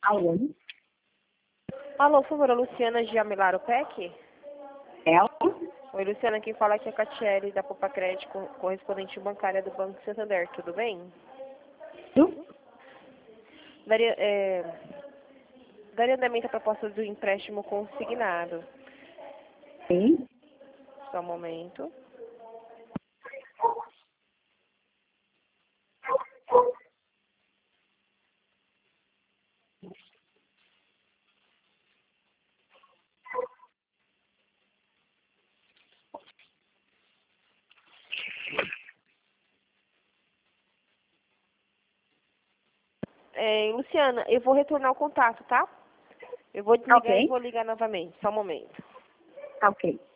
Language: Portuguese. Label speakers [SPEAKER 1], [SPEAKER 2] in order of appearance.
[SPEAKER 1] Alô?
[SPEAKER 2] Alô, por favor, a Luciana Giamilaro Peck?
[SPEAKER 1] Ela?
[SPEAKER 2] Oi, Luciana, quem fala aqui é a Catiele, da Popa Crédito, correspondente bancária do Banco Santander, tudo bem? Daria andamento à proposta do empréstimo consignado.
[SPEAKER 1] Sim.
[SPEAKER 2] Só um momento. Luciana, eu vou retornar o contato, tá? Eu vou desligar e vou ligar novamente. Só um momento.
[SPEAKER 1] Ok.